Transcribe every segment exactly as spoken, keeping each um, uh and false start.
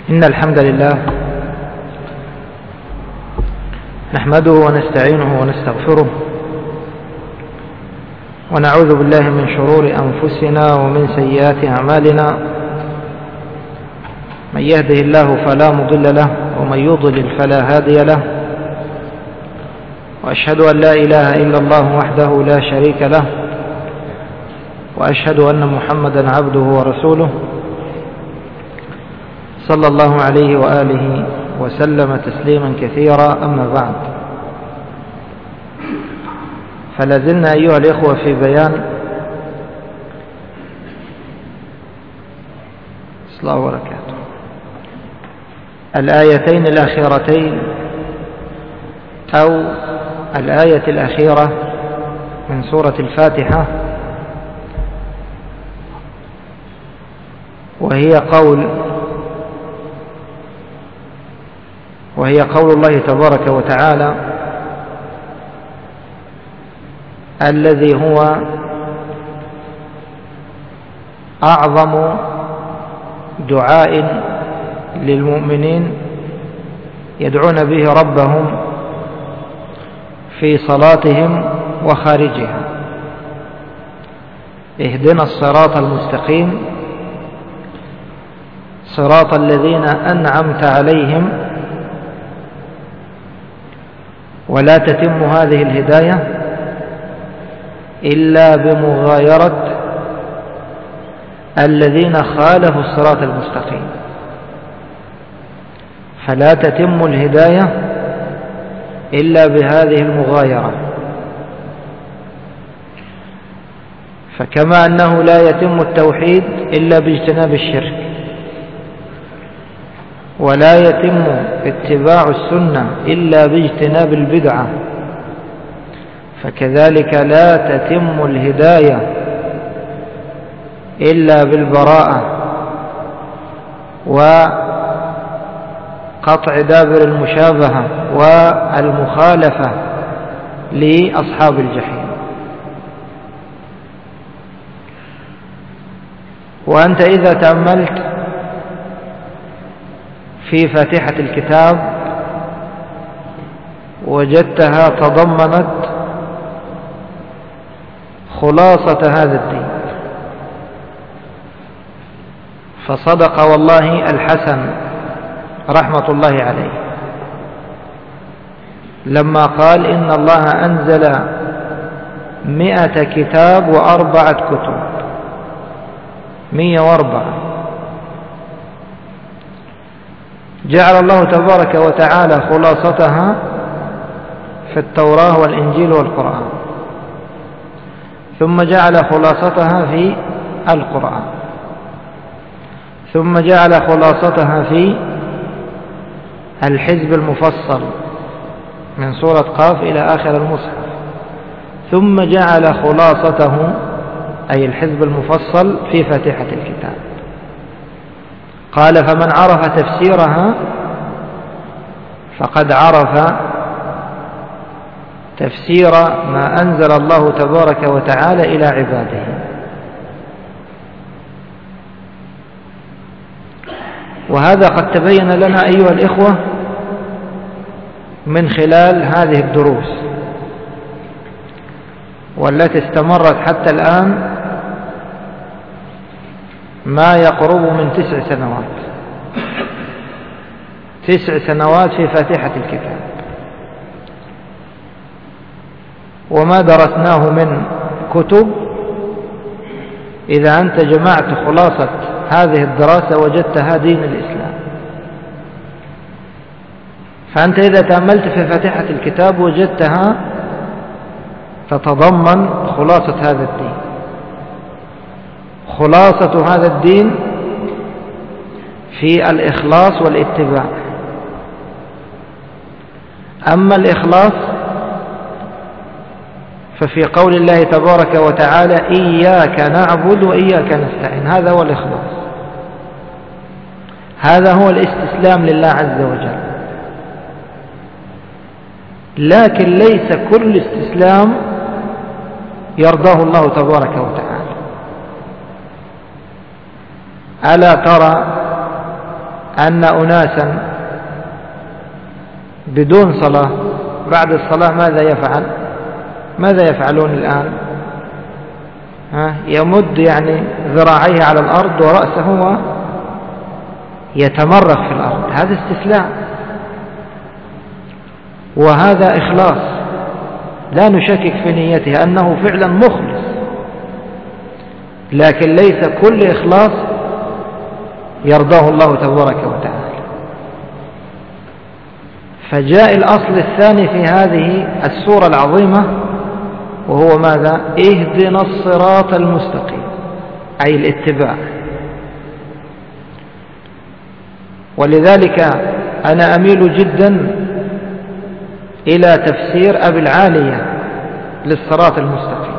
إن الحمد لله نحمده ونستعينه ونستغفره ونعوذ بالله من شرور أنفسنا ومن سيئات أعمالنا. من يهده الله فلا مضل له ومن يضلل فلا هادي له، وأشهد أن لا إله إلا الله وحده لا شريك له، وأشهد أن محمدا عبده ورسوله صلى الله عليه وآله وسلم تسليما كثيرا. أما بعد، فلازلنا أيها الإخوة في بيان الله وبركاته الآيتين الأخيرتين أو الآية الأخيرة من سورة الفاتحة، وهي قول وهي قول الله تبارك وتعالى الذي هو أعظم دعاء للمؤمنين يدعون به ربهم في صلاتهم وخارجها: اهدنا الصراط المستقيم صراط الذين أنعمت عليهم. ولا تتم هذه الهداية إلا بمغايرة الذين خالفوا الصراط المستقيم، فلا تتم الهداية إلا بهذه المغايرة. فكما أنه لا يتم التوحيد إلا باجتناب الشرك، ولا يتم اتباع السنة إلا باجتناب البدعة، فكذلك لا تتم الهداية إلا بالبراءة وقطع دابر المشابهة والمخالفة لأصحاب الجحيم. وأنت إذا تأملت في فاتحة الكتاب وجدتها تضمنت خلاصة هذا الدين. فصدق والله الحسن رحمة الله عليه لما قال: إن الله أنزل مئة كتاب وأربعة كتب، مئة وأربعة. جعل الله تبارك وتعالى خلاصتها في التوراة والإنجيل والقرآن، ثم جعل خلاصتها في القرآن، ثم جعل خلاصتها في الحزب المفصل من سورة قاف إلى آخر المصحف، ثم جعل خلاصته أي الحزب المفصل في فاتحة الكتاب. قال: فمن عرف تفسيرها فقد عرف تفسير ما أنزل الله تبارك وتعالى إلى عباده. وهذا قد تبين لنا أيها الإخوة من خلال هذه الدروس، والتي استمرت حتى الآن ما يقرب من تسع سنوات تسع سنوات في فاتحة الكتاب. وما درسناه من كتب، إذا أنت جمعت خلاصة هذه الدراسة وجدتها دين الإسلام. فأنت إذا تأملت في فاتحة الكتاب وجدتها تتضمن خلاصة هذا الدين. خلاصة هذا الدين في الإخلاص والاتباع. أما الإخلاص ففي قول الله تبارك وتعالى: إياك نعبد وإياك نستعين. هذا هو الإخلاص، هذا هو الاستسلام لله عز وجل. لكن ليس كل استسلام يرضاه الله تبارك وتعالى. ألا ترى أن أناسا بدون صلاة بعد الصلاة ماذا يفعل ماذا يفعلون الآن؟ ها يمد يعني ذراعيه على الأرض ورأسه ويتمرغ في الأرض. هذا استسلام، وهذا إخلاص لا نشكك في نيته أنه فعلا مخلص، لكن ليس كل إخلاص يرضاه الله تبارك وتعالى. فجاء الأصل الثاني في هذه السورة العظيمة وهو ماذا؟ اهدنا الصراط المستقيم، أي الاتباع. ولذلك أنا أميل جدا إلى تفسير أبي العالية للصراط المستقيم،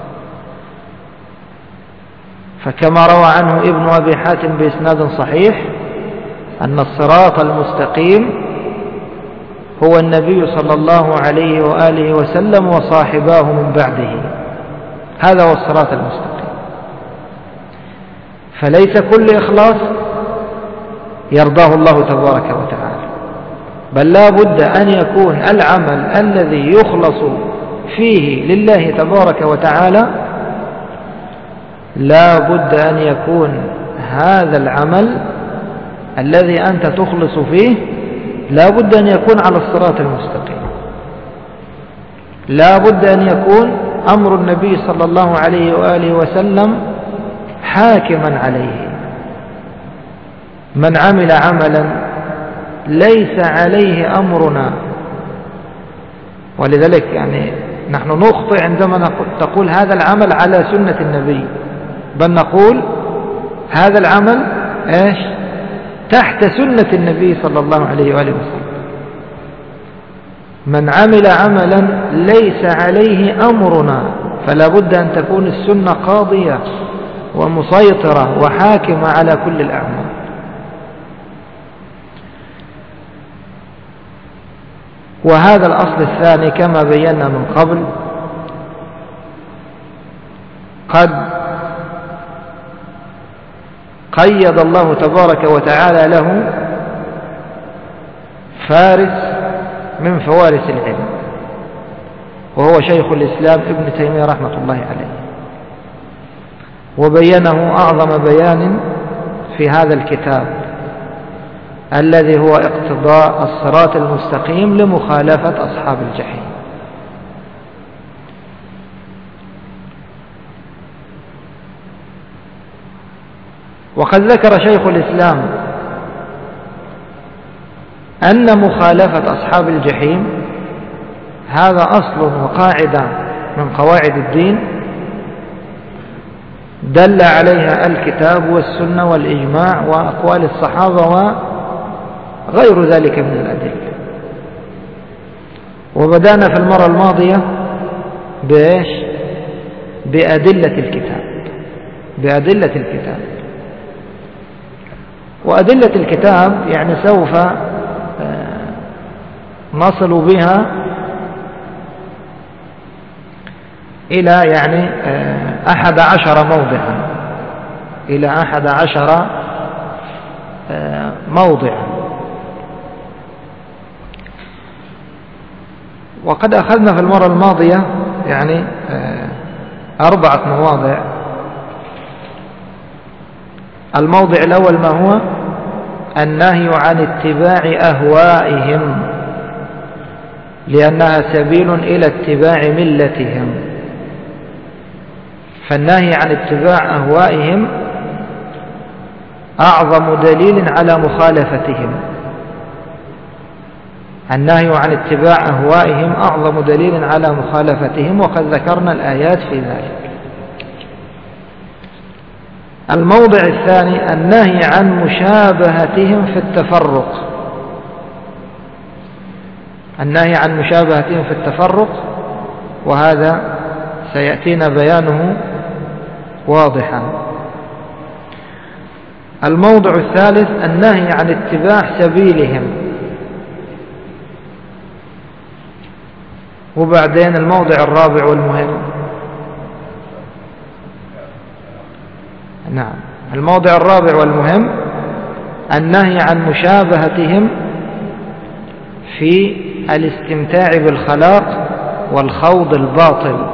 فكما روى عنه ابن أبي حاتم بإسناد صحيح أن الصراط المستقيم هو النبي صلى الله عليه وآله وسلم وصاحباه من بعده، هذا هو الصراط المستقيم. فليس كل إخلاص يرضاه الله تبارك وتعالى، بل لا بد أن يكون العمل الذي يخلص فيه لله تبارك وتعالى لا بد أن يكون هذا العمل الذي أنت تخلص فيه لا بد أن يكون على الصراط المستقيم، لا بد أن يكون أمر النبي صلى الله عليه وآله وسلم حاكما عليه. من عمل عملا ليس عليه أمرنا، ولذلك يعني نحن نخطئ عندما نقول هذا العمل على سنة النبي، بل نقول هذا العمل إيش؟ تحت سنة النبي صلى الله عليه وآله وسلم. من عمل عملا ليس عليه أمرنا فلا بد أن تكون السنة قاضية ومسيطرة وحاكمة على كل الأعمال. وهذا الأصل الثاني كما بينا من قبل قد قيد الله تبارك وتعالى له فارس من فوارس العلم، وهو شيخ الإسلام ابن تيمية رحمة الله عليه، وبينه أعظم بيان في هذا الكتاب الذي هو اقتضاء الصراط المستقيم لمخالفة أصحاب الجحيم. وقد ذكر شيخ الإسلام أن مخالفة أصحاب الجحيم هذا أصل وقاعدة من قواعد الدين دل عليها الكتاب والسنة والإجماع وأقوال الصحابة وغير ذلك من الأدلة. وبدأنا في المرة الماضية بإيش؟ بأدلة الكتاب بأدلة الكتاب وأدلة الكتاب يعني سوف نصل بها إلى يعني أحد عشر موضعا إلى أحد عشر موضعا. وقد أخذنا في المرة الماضية يعني أربعة مواضع. الموضع الأول ما هو؟ النهي عن اتباع أهوائهم لأنها سبيل إلى اتباع ملتهم. فالنهي عن اتباع أهوائهم أعظم دليل على مخالفتهم. النهي عن اتباع أهوائهم أعظم دليل على مخالفتهم، وقد ذكرنا الآيات في ذلك. الموضع الثاني النهي عن مشابهتهم في التفرق النهي عن مشابهتهم في التفرق وهذا سيأتينا بيانه واضحا. الموضع الثالث النهي عن اتباع سبيلهم. وبعدين الموضع الرابع والمهم نعم الموضع الرابع والمهم النهي عن مشابهتهم في الاستمتاع بالخلاق والخوض الباطل.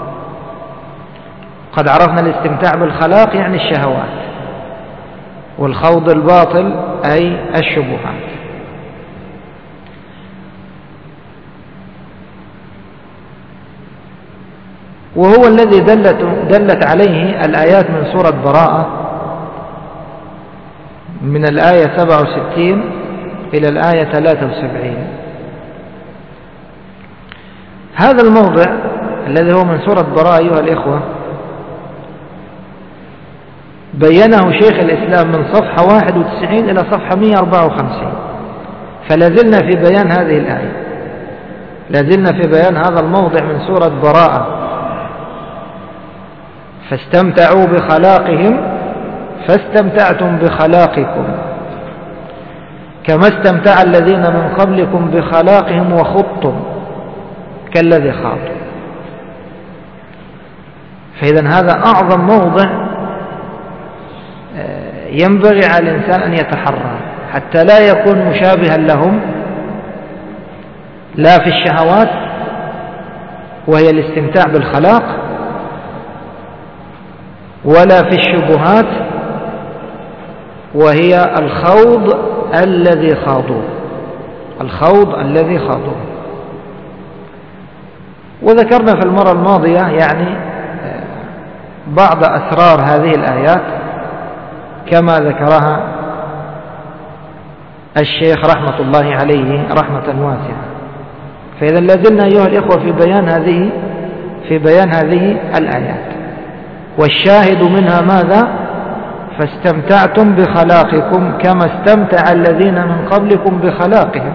قد عرفنا الاستمتاع بالخلاق يعني الشهوات، والخوض الباطل أي الشبهات. وهو الذي دلت, دلت عليه الآيات من سورة براءة من الآية سبعة وستين إلى الآية ثلاثة وسبعين. هذا الموضع الذي هو من سورة براءة أيها الإخوة بينه شيخ الإسلام من صفحة واحد وتسعين إلى صفحة مئة وأربعة وخمسين، فلازلنا في بيان هذه الآية، لازلنا في بيان هذا الموضع من سورة براءة. فاستمتعوا بخلاقهم فاستمتعتم بخلاقكم كما استمتع الذين من قبلكم بخلاقهم وخضتم كالذي خاضوا. فإذا هذا أعظم موضع ينبغي على الإنسان أن يتحرى حتى لا يكون مشابها لهم، لا في الشهوات وهي الاستمتاع بالخلاق، ولا في الشبهات وهي الخوض الذي خاضوه، الخوض الذي خاضوه. وذكرنا في المرة الماضية يعني بعض أسرار هذه الآيات كما ذكرها الشيخ رحمة الله عليه رحمة واسعة. فإذا لازلنا أيها الإخوة في بيان هذه في بيان هذه الآيات، والشاهد منها ماذا؟ فاستمتعتم بخلاقكم كما استمتع الذين من قبلكم بخلاقهم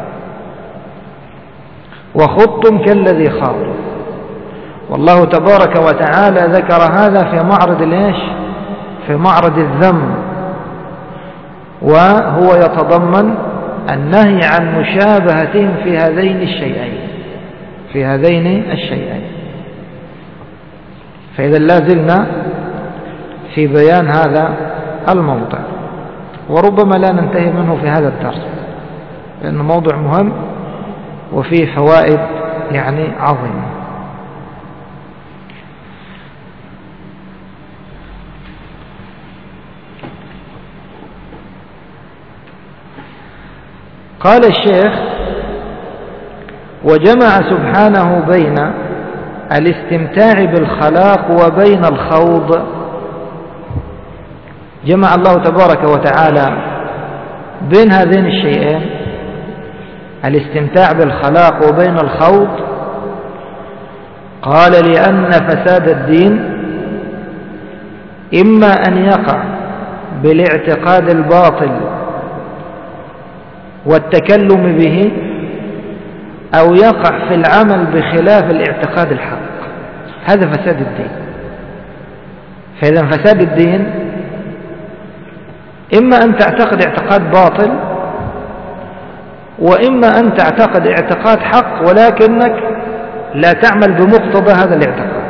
وخضتم كالذي خاضوا. والله تبارك وتعالى ذكر هذا في معرض الإيش؟ في معرض الذم، وهو يتضمن النهي عن مشابهتهم في هذين الشيئين في هذين الشيئين. فإذا لازلنا في بيان هذا الموضع، وربما لا ننتهي منه في هذا الدرس لأنه موضوع مهم وفيه فوائد يعني عظيمة. قال الشيخ: وجمع سبحانه بين الاستمتاع بالخلاق وبين الخوض. جمع الله تبارك وتعالى بين هذين الشيئين، الاستمتاع بالخلاق وبين الخوض. قال: لأن فساد الدين إما أن يقع بالاعتقاد الباطل والتكلم به، أو يقع في العمل بخلاف الاعتقاد الحق. هذا فساد الدين. فإذا فساد الدين إما أن تعتقد اعتقاد باطل، وإما أن تعتقد اعتقاد حق ولكنك لا تعمل بمقتضى هذا الاعتقاد.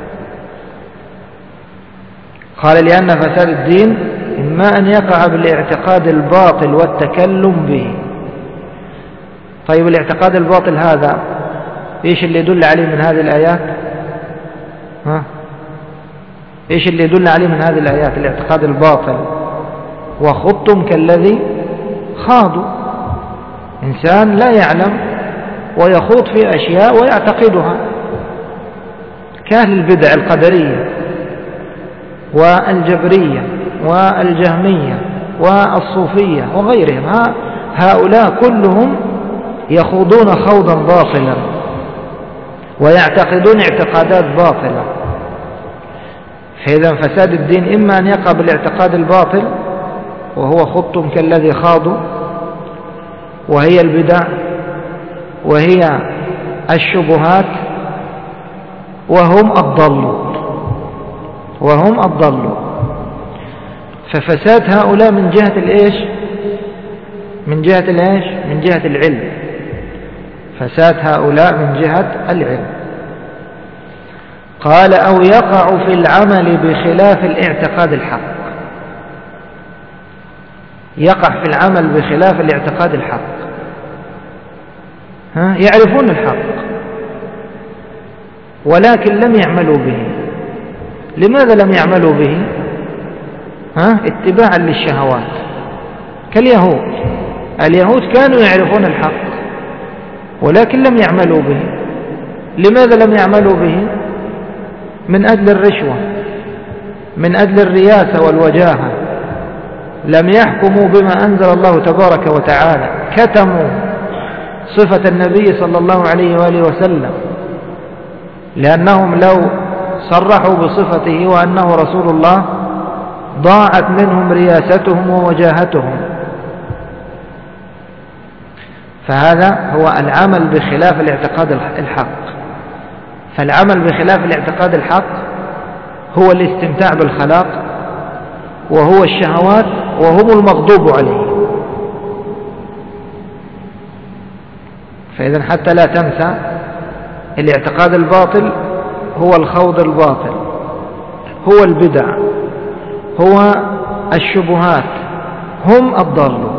قال: لأن فساد الدين إما أن يقع بالاعتقاد الباطل والتكلم به. طيب الاعتقاد الباطل هذا إيش اللي يدل عليه من هذه الآيات؟ ها؟ إيش اللي يدل عليه من هذه الآيات؟ الاعتقاد الباطل: وخضتم كالذي خاضوا. إنسان لا يعلم ويخوض في أشياء ويعتقدها، كأهل البدع القدرية والجبرية والجهمية والصوفية وغيرهم. هؤلاء كلهم يخوضون خوضا باطلا ويعتقدون اعتقادات باطلة. فإذا فساد الدين إما أن يقع بالاعتقاد الباطل وهو خضتم كالذي خاضوا، وهي البدع وهي الشبهات، وهم الضالون وهم الضالون. ففساد هؤلاء من جهة الإيش؟ من جهة الإيش؟ من جهة العلم. فساد هؤلاء من جهة العلم. قال: أو يقع في العمل بخلاف الاعتقاد الحق. يقع في العمل بخلاف الاعتقاد الحق. ها؟ يعرفون الحق ولكن لم يعملوا به. لماذا لم يعملوا به؟ ها؟ اتباعا للشهوات كاليهود. اليهود كانوا يعرفون الحق ولكن لم يعملوا به. لماذا لم يعملوا به؟ من أجل الرشوة، من أجل الرياسة والوجاهة. لم يحكموا بما أنزل الله تبارك وتعالى، كتموا صفة النبي صلى الله عليه وآله وسلم، لأنهم لو صرحوا بصفته وأنه رسول الله ضاعت منهم رياستهم ووجاهتهم. فهذا هو العمل بخلاف الاعتقاد الحق. فالعمل بخلاف الاعتقاد الحق هو الاستمتاع بالخلاق وهو الشهوات وهم المغضوب عليه. فإذا حتى لا تنسى، الاعتقاد الباطل هو الخوض الباطل، هو البدع، هو الشبهات، هم الضالون.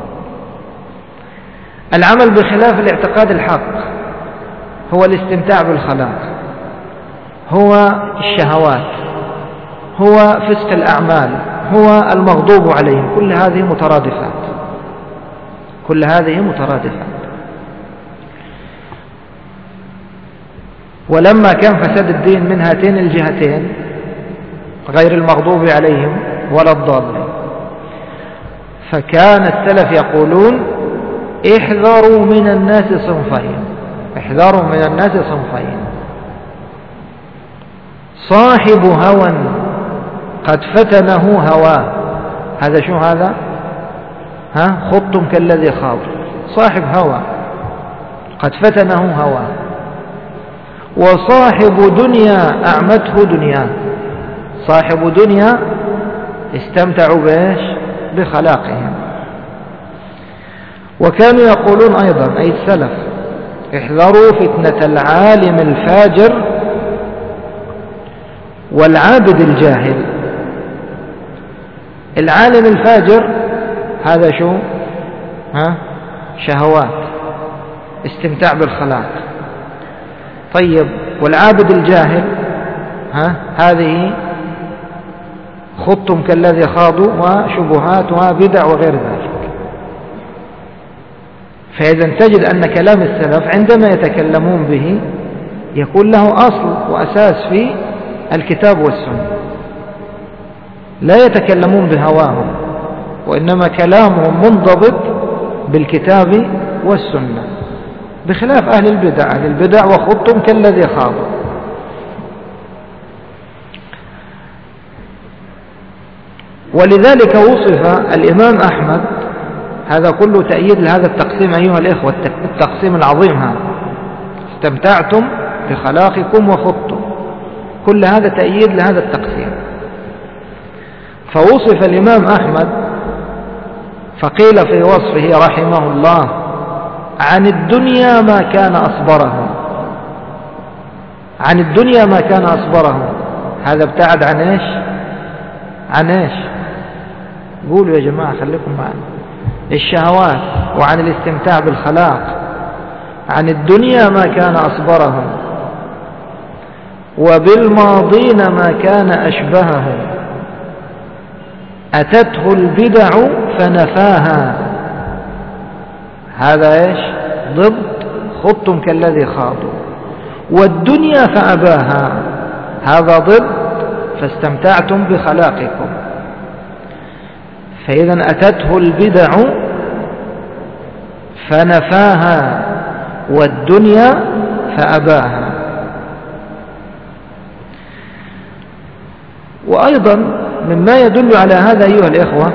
العمل بخلاف الاعتقاد الحق هو الاستمتاع بالخلاق، هو الشهوات، هو فسق الأعمال، هو المغضوب عليهم. كل هذه مترادفات، كل هذه مترادفات. ولما كان فساد الدين من هاتين الجهتين غير المغضوب عليهم ولا الضالين، فكان السلف يقولون احذروا من الناس صنفين، احذروا من الناس صنفين: صاحب هوى قد فتنه هواه. هذا شو هذا؟ ها؟ خضتم كالذي خاض. صاحب هوى قد فتنه هواه. وصاحب دنيا أعمته دنياه. صاحب دنيا استمتعوا بإيش؟ بخلاقهم. وكانوا يقولون أيضا، أي السلف: احذروا فتنة العالم الفاجر والعابد الجاهل. العالم الفاجر هذا شو؟ ها؟ شهوات، استمتاع بالخلاق. طيب، والعابد الجاهل ها؟ هذه خضتم كالذي خاضوا وشبهات وبدع وغير ذلك. فإذا تجد أن كلام السلف عندما يتكلمون به يكون له أصل وأساس في الكتاب والسنة، لا يتكلمون بهواهم، وإنما كلامهم منضبط بالكتاب والسنة، بخلاف أهل البدع. أهل البدع وخضتم كالذي خاضوا. ولذلك وصف الإمام أحمد، هذا كله تأييد لهذا التقسيم أيها الإخوة، التقسيم العظيم هذا: استمتعتم بخلاقكم وخضتم. كل هذا تأييد لهذا التقسيم. فوصف الإمام أحمد فقيل في وصفه رحمه الله: عن الدنيا ما كان أصبره. عن الدنيا ما كان أصبره. هذا ابتعد عن إيش؟ عن إيش؟ قولوا يا جماعة، خليكم معنا. الشهوات، وعن الاستمتاع بالخلاق. عن الدنيا ما كان أصبره، وبالماضين ما كان أشبهه. أتته البدع فنفاها. هذا إيش؟ ضد خضتم كالذي خاضوا. والدنيا فأباها. هذا ضد فاستمتعتم بخلاقكم. فإذا أتته البدع فنفاها والدنيا فأباها. وأيضا مما يدل على هذا أيها الإخوة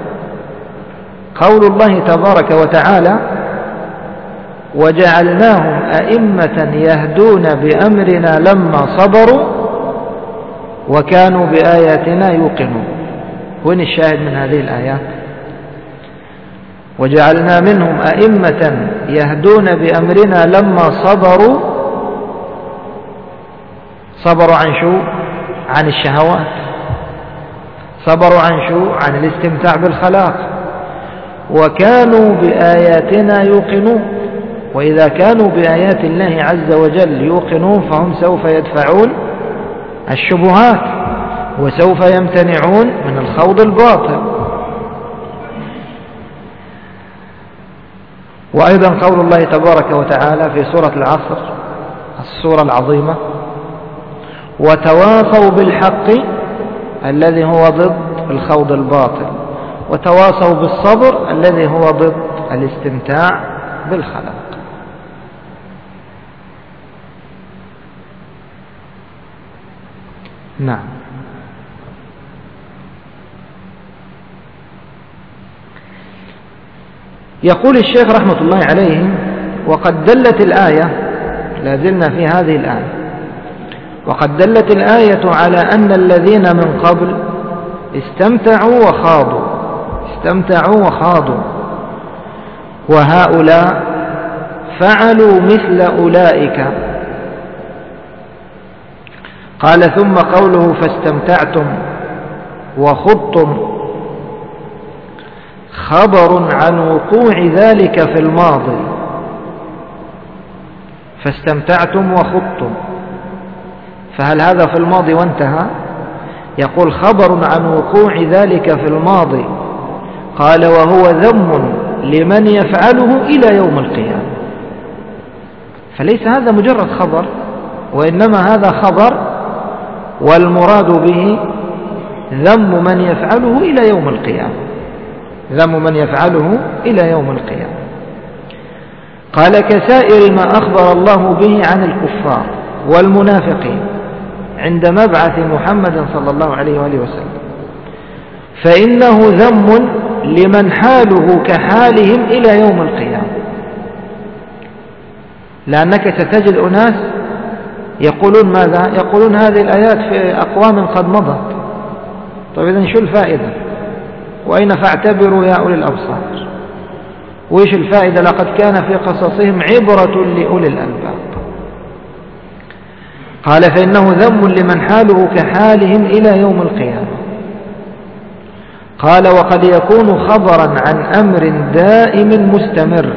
قول الله تبارك وتعالى: وجعلناهم أئمة يهدون بأمرنا لما صبروا وكانوا بآياتنا يوقنون. وين الشاهد من هذه الآيات؟ وجعلنا منهم أئمة يهدون بأمرنا لما صبروا. صبروا عن شو؟ عن الشهوات. صبروا عن شو؟ عن الاستمتاع بالخلاق. وكانوا بآياتنا يوقنون. وإذا كانوا بآيات الله عز وجل يوقنون فهم سوف يدفعون الشبهات وسوف يمتنعون من الخوض الباطل. وأيضا قول الله تبارك وتعالى في سورة العصر السورة العظيمة: وتواصوا بالحق الذي هو ضد الخوض الباطل، وتواصوا بالصبر الذي هو ضد الاستمتاع بالخلق. نعم. يقول الشيخ رحمة الله عليه: وقد دلت الآية، لازلنا في هذه الآية، وقد دلت الآية على أن الذين من قبل استمتعوا وخاضوا استمتعوا وخاضوا وهؤلاء فعلوا مثل أولئك. قال: ثم قوله فاستمتعتم وخضتم خبر عن وقوع ذلك في الماضي. فاستمتعتم وخضتم، فهل هذا في الماضي وانتهى؟ يقول: خبر عن وقوع ذلك في الماضي. قال: وهو ذم لمن يفعله إلى يوم القيامة. فليس هذا مجرد خبر، وإنما هذا خبر، والمراد به ذم من يفعله إلى يوم القيامة، ذم من يفعله إلى يوم القيامة. قال: كسائر ما أخبر الله به عن الكفار والمنافقين عند مبعث محمد صلى الله عليه وآله وسلم، فإنه ذم لمن حاله كحالهم إلى يوم القيامة. لأنك ستجد أناس يقولون ماذا؟ يقولون هذه الآيات في أقوام قد مضت. طيب إذن شو الفائدة؟ وأين فاعتبروا يا أولي الأبصار؟ وإيش الفائدة؟ لقد كان في قصصهم عبرة لأولي الألباب. قال: فإنه ذم لمن حاله كحالهم إلى يوم القيامة. قال: وقد يكون خبرا عن أمر دائم مستمر،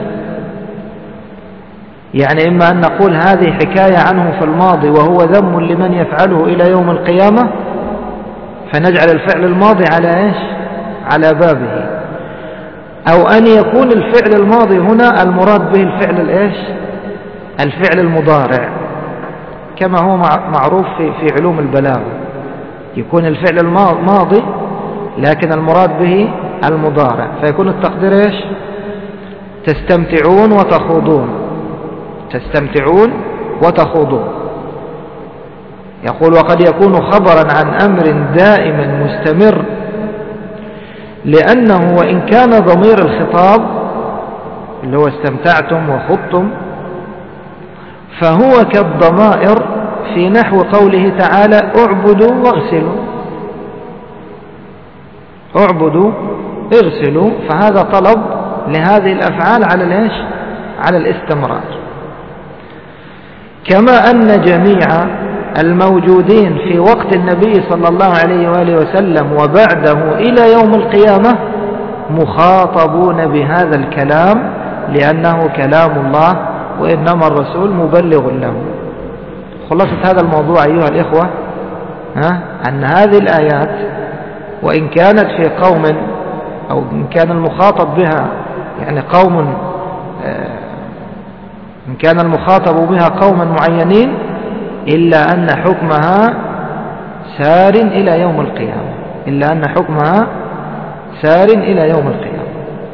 يعني إما أن نقول هذه حكاية عنه في الماضي وهو ذم لمن يفعله إلى يوم القيامة، فنجعل الفعل الماضي على إيش؟ على بابه. أو أن يكون الفعل الماضي هنا المراد به الفعل الإيش؟ الفعل المضارع، كما هو معروف في في علوم البلاغة، يكون الفعل الماضي لكن المراد به المضارع، فيكون التقدير إيش؟ تستمتعون وتخوضون، تستمتعون وتخوضون. يقول: وقد يكون خبرا عن أمر دائم مستمر، لأنه وإن كان ضمير الخطاب اللي هو استمتعتم وخضتم فهو كالضمائر في نحو قوله تعالى: اعبدوا واغسلوا، اعبدوا اغسلوا، فهذا طلب لهذه الأفعال على الإيش؟ على الاستمرار. كما أن جميع الموجودين في وقت النبي صلى الله عليه وآله وسلم وبعده إلى يوم القيامة مخاطبون بهذا الكلام، لأنه كلام الله وإنما الرسول مبلغ له. خلاصة هذا الموضوع أيها الإخوة ها أن هذه الآيات وإن كانت في قوم، أو إن كان المخاطب بها يعني قوم، إن كان المخاطب بها قوما معينين، إلا أن حكمها سار إلى يوم القيامة، إلا أن حكمها سار إلى يوم القيامة.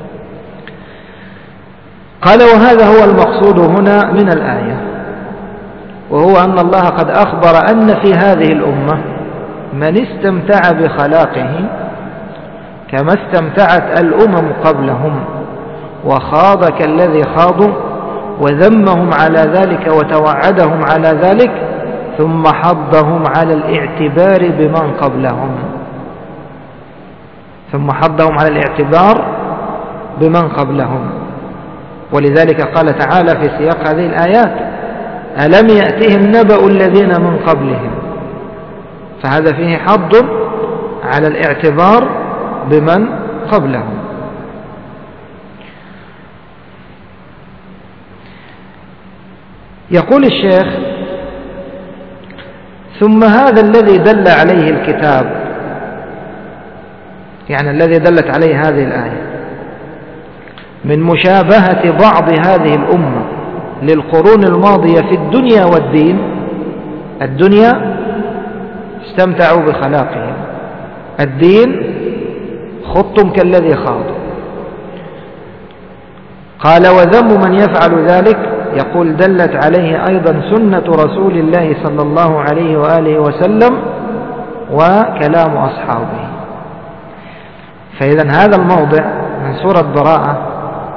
قال: وهذا هو المقصود هنا من الآية، وهو أن الله قد أخبر أن في هذه الأمة من استمتع بخلاقه كما استمتعت الأمم قبلهم، وخاض كالذي خاضوا، وذمهم على ذلك وتوعدهم على ذلك، ثم حضهم على الاعتبار بمن قبلهم ثم حضهم على الاعتبار بمن قبلهم. ولذلك قال تعالى في سياق هذه الآيات: ألم يأتهم نبأ الذين من قبلهم، فهذا فيه حض على الاعتبار بمن قبلهم. يقول الشيخ: ثم هذا الذي دل عليه الكتاب، يعني الذي دلت عليه هذه الآية، من مشابهة بعض هذه الأمة للقرون الماضية في الدنيا والدين. الدنيا استمتعوا بخلاقهم، الدين خضتم كالذي خاضوا. قال: وذم من يفعل ذلك، يقول دلت عليه أيضا سنة رسول الله صلى الله عليه وآله وسلم وكلام أصحابه. فإذا هذا الموضع من سورة براءة،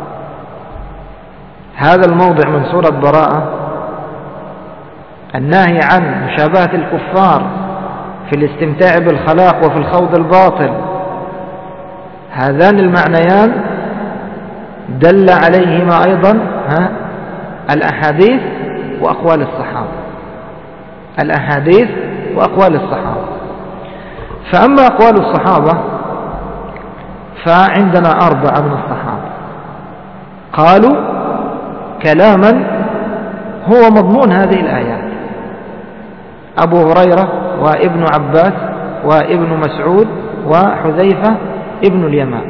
هذا الموضع من سورة براءة الناهي عن مشابهة الكفار في الاستمتاع بالخلاق وفي الخوض الباطل، هذان المعنيان دل عليهما أيضا ها الأحاديث وأقوال الصحابة، الأحاديث وأقوال الصحابة. فأما أقوال الصحابة فعندنا أربعة من الصحابة قالوا كلاما هو مضمون هذه الآيات: أبو هريرة وابن عباس وابن مسعود وحذيفة ابن اليمان.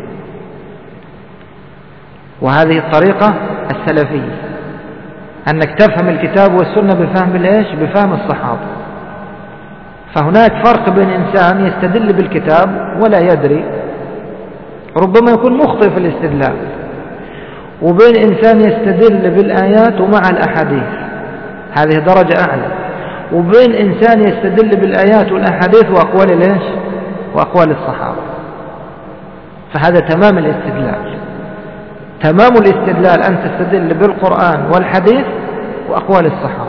وهذه الطريقة السلفية، أنك تفهم الكتاب والسنة بفهم الإيش؟ بفهم الصحابة. فهناك فرق بين إنسان يستدل بالكتاب ولا يدري، ربما يكون مخطئ في الاستدلال، وبين إنسان يستدل بالآيات ومع الأحاديث، هذه درجة أعلى، وبين إنسان يستدل بالآيات والأحاديث وأقوال الإيش؟ وأقوال الصحابة. فهذا تمام الاستدلال. تمام الاستدلال أن تستدل بالقرآن والحديث وأقوال الصحابة.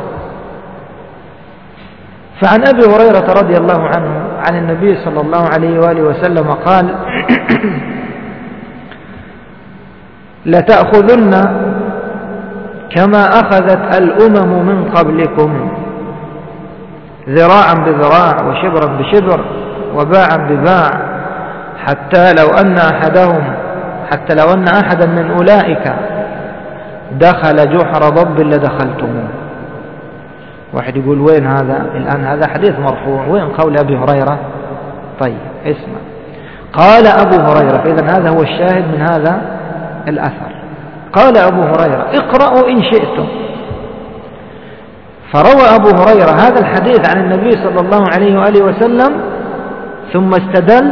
فعن أبي هريرة رضي الله عنه عن النبي صلى الله عليه وآله وسلم قال: لتأخذن كما أخذت الأمم من قبلكم ذراعا بذراع وشبرا بشبر وباعا بباع، حتى لو أن أحدهم حتى لو أن أحدا من أولئك دخل جحر ضب لدخلتموه. واحد يقول: وين هذا الآن؟ هذا حديث مرفوع، وين قول أبي هريرة؟ طيب اسمع، قال أبو هريرة، فإذا هذا هو الشاهد من هذا الأثر. قال أبو هريرة: اقرأوا إن شئتم. فروى أبو هريرة هذا الحديث عن النبي صلى الله عليه وآله وسلم، ثم استدل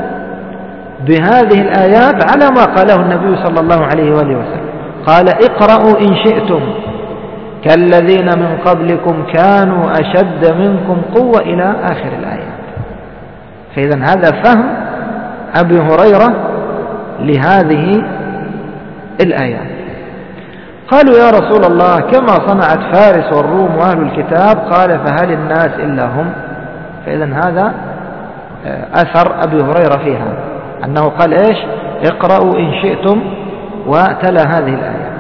بهذه الآيات على ما قاله النبي صلى الله عليه وآله وسلم. قال: اقرأوا إن شئتم كالذين من قبلكم كانوا أشد منكم قوة إلى آخر الآيات. فإذا هذا فهم أبي هريرة لهذه الآيات. قالوا: يا رسول الله، كما صنعت فارس والروم وأهل الكتاب. قال: فهل الناس إلا هم؟ فإذا هذا أثر أبي هريرة في هذا، أنه قال إيش؟ اقرأوا إن شئتم، وتلا هذه الآيات.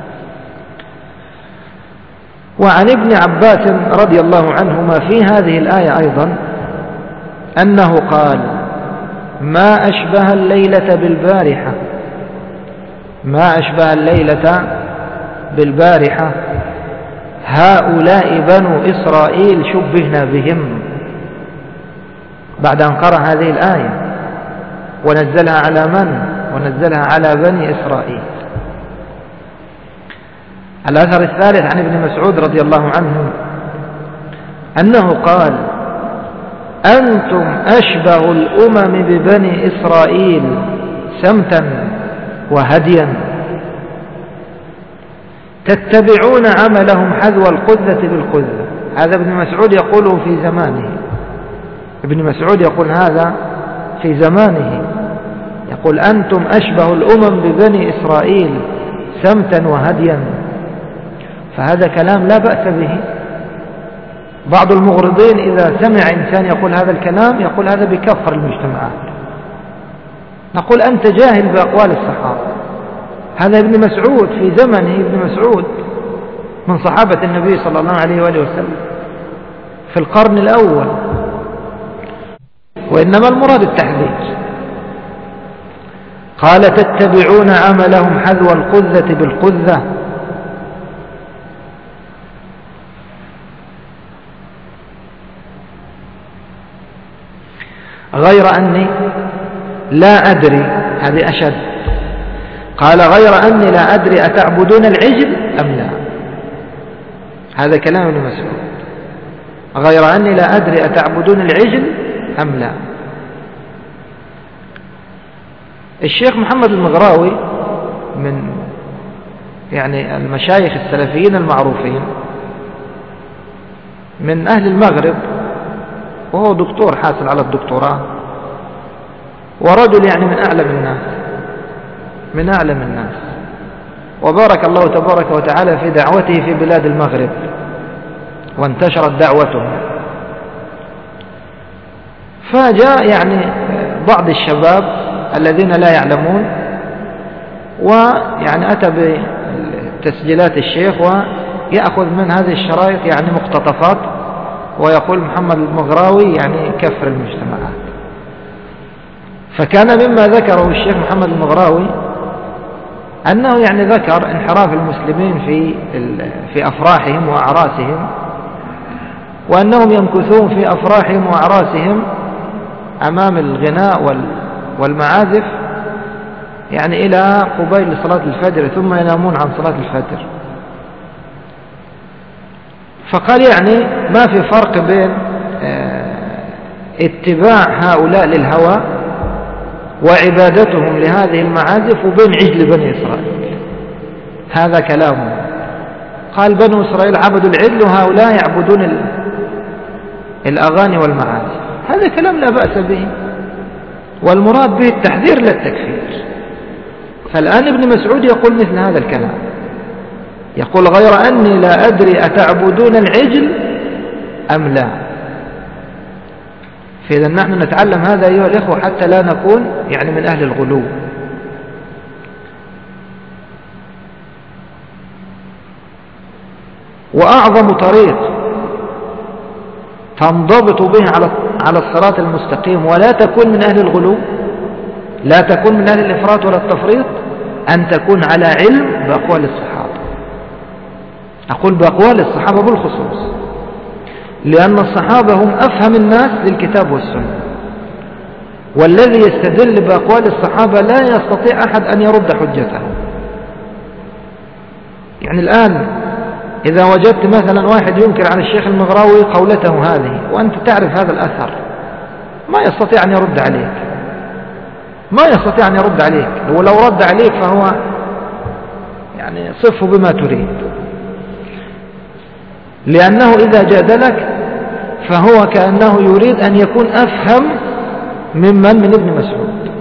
وعن ابن عباس رضي الله عنهما في هذه الآية أيضا أنه قال: ما أشبه الليلة بالبارحة، ما أشبه الليلة بالبارحة، هؤلاء بنو إسرائيل شبهنا بهم. بعد أن قرأ هذه الآية ونزلها على من؟ ونزلها على بني إسرائيل. الأثر الثالث عن ابن مسعود رضي الله عنه أنه قال: أنتم أشبه الأمم ببني إسرائيل سمتا وهديا، تتبعون عملهم حذو القذة بالقذة. هذا ابن مسعود يقوله في زمانه، ابن مسعود يقول هذا في زمانه، يقول: أنتم أشبه الأمم ببني إسرائيل سمتا وهديا. فهذا كلام لا بأس به. بعض المغرضين إذا سمع إنسان يقول هذا الكلام يقول هذا بكفر المجتمعات. نقول: أنت جاهل بأقوال الصحابة. هذا ابن مسعود في زمنه، ابن مسعود من صحابة النبي صلى الله عليه وآله وسلم في القرن الأول، وإنما المراد التحذير. قال: تتبعون عملهم حذو القذة بالقذة. غير أني لا أدري، هذه أشد. قال غير أني لا أدري أتعبدون العجل أم لا، هذا كلام ابن مسعود، غير أني لا أدري أتعبدون العجل أم لا. الشيخ محمد المغراوي من يعني المشايخ السلفيين المعروفين، من أهل المغرب، وهو دكتور حاصل على الدكتوراه، ورجل يعني من أعلم الناس من أعلم الناس وبارك الله تبارك وتعالى في دعوته في بلاد المغرب، وانتشرت دعوته. فجاء يعني بعض الشباب الذين لا يعلمون، ويعني أتى بتسجيلات الشيخ ويأخذ من هذه الشرائط يعني مقتطفات، ويقول محمد المغراوي يعني كفر المجتمعات. فكان مما ذكره الشيخ محمد المغراوي أنه يعني ذكر انحراف المسلمين في في أفراحهم وأعراسهم، وأنهم يمكثون في أفراحهم وأعراسهم أمام الغناء والمعازف يعني إلى قبيل صلاة الفجر، ثم ينامون عن صلاة الفجر. فقال يعني ما في فرق بين اتباع هؤلاء للهوى وعبادتهم لهذه المعازف وبين عجل بني إسرائيل. هذا كلامه. قال بنو إسرائيل عبدوا العجل وهؤلاء يعبدون الأغاني والمعازف. هذا كلام لا بأس به، والمراد به التحذير للتكفير. فالآن ابن مسعود يقول مثل هذا الكلام، يقول غير أني لا أدري أتعبدون العجل أم لا. فإذا نحن نتعلم هذا أيها الإخوة حتى لا نكون يعني من أهل الغلو. وأعظم طريق تنضبط به على على الصراط المستقيم ولا تكون من أهل الغلو، لا تكون من أهل الإفراط ولا التفريط، أن تكون على علم بأقوال الصحابة. أقول بأقوال الصحابة بالخصوص، لأن الصحابة هم أفهم الناس للكتاب والسنة، والذي يستدل بأقوال الصحابة لا يستطيع أحد أن يرد حجته. يعني الآن إذا وجدت مثلا واحد ينكر على الشيخ المغراوي قولته هذه وأنت تعرف هذا الأثر، ما يستطيع أن يرد عليك، ما يستطيع أن يرد عليك، ولو رد عليك فهو يعني صفه بما تريد، لأنه إذا جادلك فهو كأنه يريد أن يكون أفهم ممن من ابن مسعود.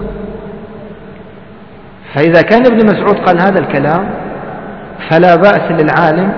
فإذا كان ابن مسعود قال هذا الكلام فلا بأس للعالم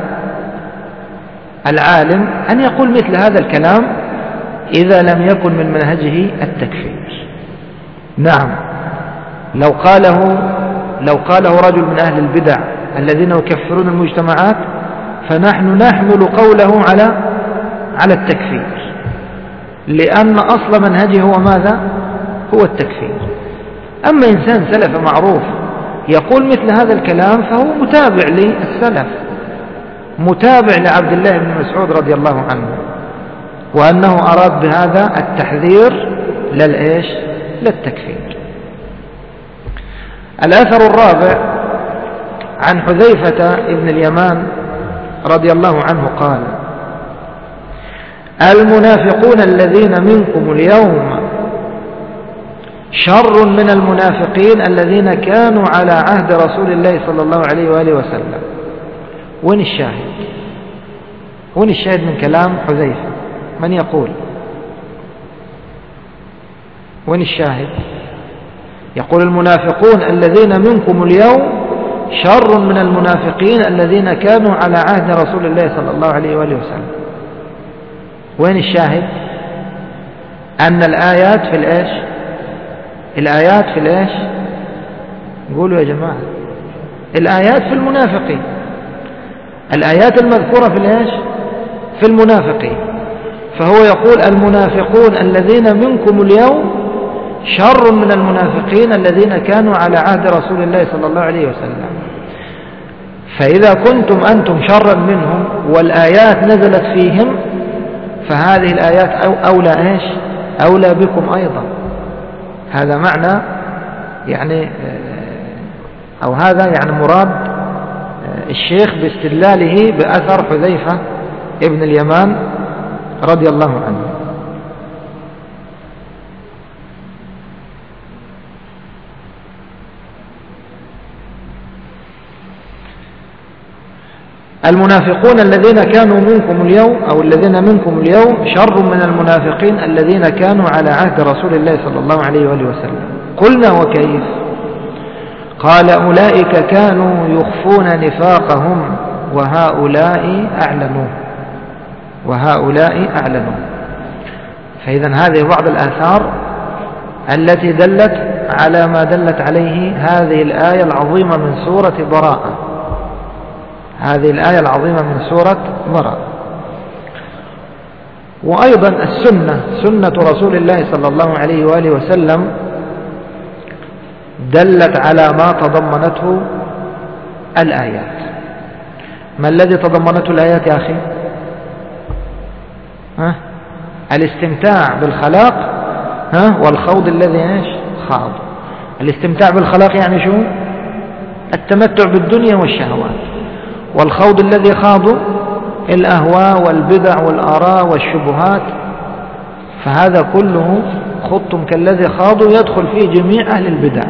العالم أن يقول مثل هذا الكلام إذا لم يكن من منهجه التكفير. نعم، لو قاله لو قاله رجل من أهل البدع الذين يكفرون المجتمعات فنحن نحمل قوله على على التكفير، لأن أصل منهجه هو ماذا؟ هو التكفير. أما إنسان سلف معروف يقول مثل هذا الكلام فهو متابع للسلف، متابع لعبد الله بن مسعود رضي الله عنه، وأنه أراد بهذا التحذير للإيش؟ للتكفير. الأثر الرابع عن حذيفة بن اليمان رضي الله عنه قال: المنافقون الذين منكم اليوم شر من المنافقين الذين كانوا على عهد رسول الله صلى الله عليه وآله وسلم. وين الشاهد؟ وين الشاهد من كلام حذيفة؟ من يقول؟ وين الشاهد؟ يقول المنافقون الذين منكم اليوم شر من المنافقين الذين كانوا على عهد رسول الله صلى الله عليه وآله وسلم. وين الشاهد؟ أن الآيات في الإيش؟ الآيات في الإيش؟ قولوا يا جماعة. الآيات في المنافقين، الآيات المذكورة في الإيش؟ في المنافقين. فهو يقول المنافقون الذين منكم اليوم شر من المنافقين الذين كانوا على عهد رسول الله صلى الله عليه وسلم. فإذا كنتم أنتم شرا منهم والآيات نزلت فيهم فهذه الآيات أولى إيش؟ أولى بكم أيضا. هذا معنى يعني، أو هذا يعني مراد الشيخ باستدلاله بأثر حذيفة ابن اليمان رضي الله عنه. المنافقون الذين كانوا منكم اليوم أو الذين منكم اليوم شر من المنافقين الذين كانوا على عهد رسول الله صلى الله عليه وآله وسلم. قلنا وكيف؟ قال أولئك كانوا يخفون نفاقهم وهؤلاء أعلنوا وهؤلاء أعلنوا. فإذا هذه بعض الآثار التي دلت على ما دلت عليه هذه الآية العظيمة من سورة براءة، هذه الآية العظيمة من سورة براءة. وأيضا السنة، سنة رسول الله صلى الله عليه وآله وسلم دلت على ما تضمنته الآيات. ما الذي تضمنته الآيات يا أخي؟ ها؟ الاستمتاع بالخلاق، ها؟ والخوض الذي ايش؟ خاض. الاستمتاع بالخلاق يعني شو؟ التمتع بالدنيا والشهوات. والخوض الذي خاضوا الأهواء والبدع والآراء والشبهات، فهذا كله خضتم كالذي خاضوا يدخل فيه جميع أهل البدع.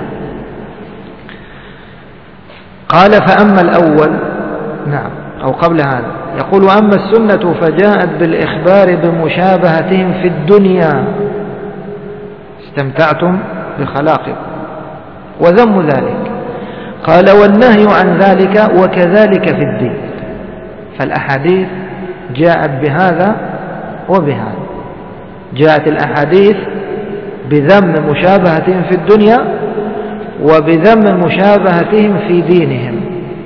قال فأما الأول، نعم، أو قبل هذا يقول وأما السنة فجاءت بالإخبار بمشابهتهم في الدنيا، استمتعتم بخلاقكم، وذم ذلك. قال والنهي عن ذلك وكذلك في الدين. فالأحاديث جاءت بهذا وبهذا. جاءت الأحاديث بذم مشابهتهم في الدنيا وبذم مشابهتهم في دينهم.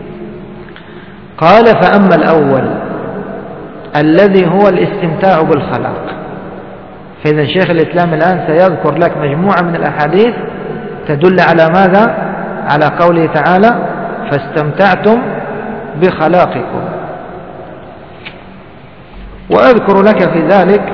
قال فأما الأول الذي هو الاستمتاع بالخلاق، فإذا شيخ الإسلام الآن سيذكر لك مجموعة من الأحاديث تدل على ماذا؟ على قوله تعالى فاستمتعتم بخلاقكم. وأذكر لك في ذلك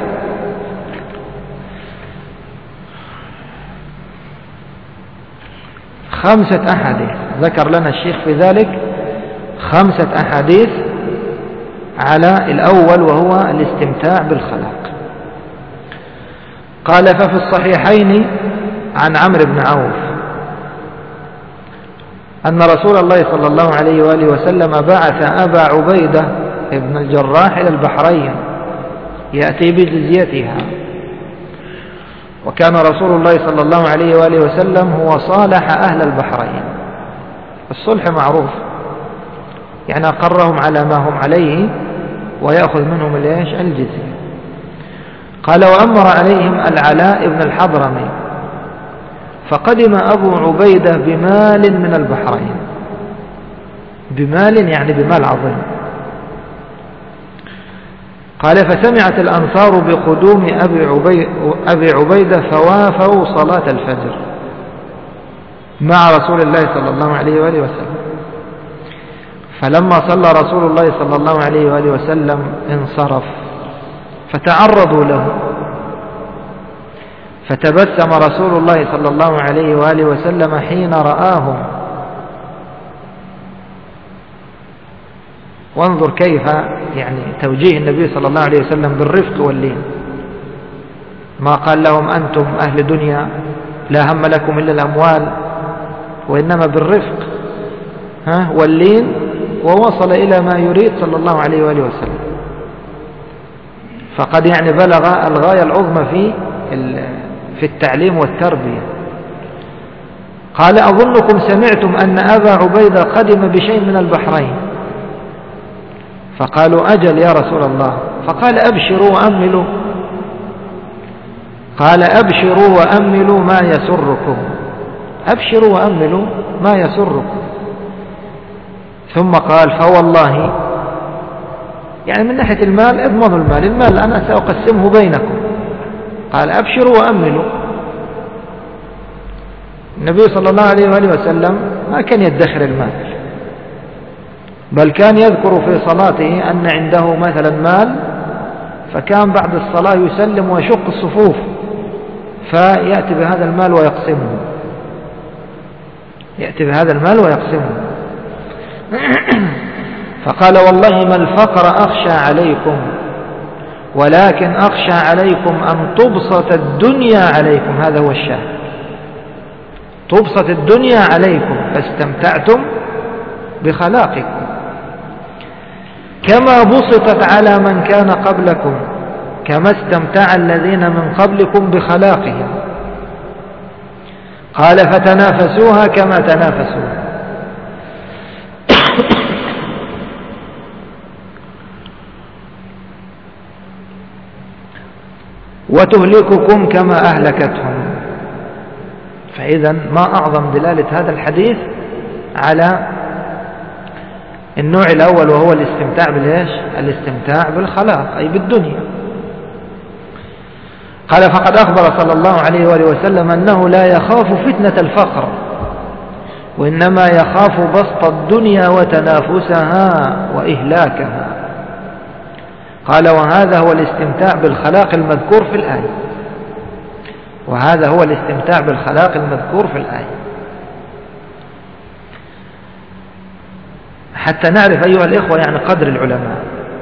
خمسة أحاديث، ذكر لنا الشيخ في ذلك خمسة أحاديث على الأول وهو الاستمتاع بالخلاق. قال ففي الصحيحين عن عمرو بن عوف أن رسول الله صلى الله عليه وآله وسلم بعث أبا عبيدة ابن الجراح إلى البحرين يأتي بجزيتها، وكان رسول الله صلى الله عليه وآله وسلم هو صالح أهل البحرين. الصلح معروف، يعني أقرهم على ما هم عليه ويأخذ منهم الجزية. قال وأمر عليهم العلاء بن الحضرمي، فقدم أبو عبيدة بمال من البحرين، بمال يعني بمال عظيم. قال فسمعت الأنصار بقدوم أبي عبيدة, أبي عبيدة فوافوا صلاة الفجر مع رسول الله صلى الله عليه وآله وسلم. فلما صلى رسول الله صلى الله عليه وآله وسلم انصرف فتعرضوا له، فتبسم رسول الله صلى الله عليه وآله وسلم حين رآهم. وانظر كيف يعني توجيه النبي صلى الله عليه وسلم بالرفق واللين، ما قال لهم أنتم أهل دنيا لا هم لكم إلا الأموال، وإنما بالرفق ها واللين، ووصل إلى ما يريد صلى الله عليه وآله وسلم. فقد يعني بلغ الغاية العظمى في في التعليم والتربية. قال أظنكم سمعتم أن أبا عبيدة قدم بشيء من البحرين، فقالوا أجل يا رسول الله. فقال أبشروا وأملوا، قال أبشروا وأملوا ما يسركم، أبشروا وأملوا ما يسركم. ثم قال فوالله، يعني من ناحية المال اضمنوا المال، المال أنا سأقسمه بينكم. قال أبشروا وأملوا. النبي صلى الله عليه وآله وسلم ما كان يدخر المال، بل كان يذكر في صلاته أن عنده مثلا مال، فكان بعد الصلاة يسلم ويشق الصفوف فيأتي بهذا المال ويقسمه، يأتي بهذا المال ويقسمه. فقال والله ما الفقر أخشى عليكم، ولكن أخشى عليكم أن تبسط الدنيا عليكم. هذا هو الشاهد، تبسط الدنيا عليكم فاستمتعتم بخلاقكم كما بسطت على من كان قبلكم، كما استمتع الذين من قبلكم بخلاقهم. قال فتنافسوها كما تنافسوها. وتهلككم كما أهلكتهم. فإذا ما أعظم دلالة هذا الحديث على النوع الأول، وهو الاستمتاع بالإيش؟ الاستمتاع بالخلاق أي بالدنيا. قال فقد أخبر صلى الله عليه وآله وسلم أنه لا يخاف فتنة الفقر، وإنما يخاف بسط الدنيا وتنافسها وإهلاكها. قال وهذا هو الاستمتاع بالخلاق المذكور في الآية، وهذا هو الاستمتاع بالخلاق المذكور في الآية. حتى نعرف أيها الإخوة يعني قدر العلماء.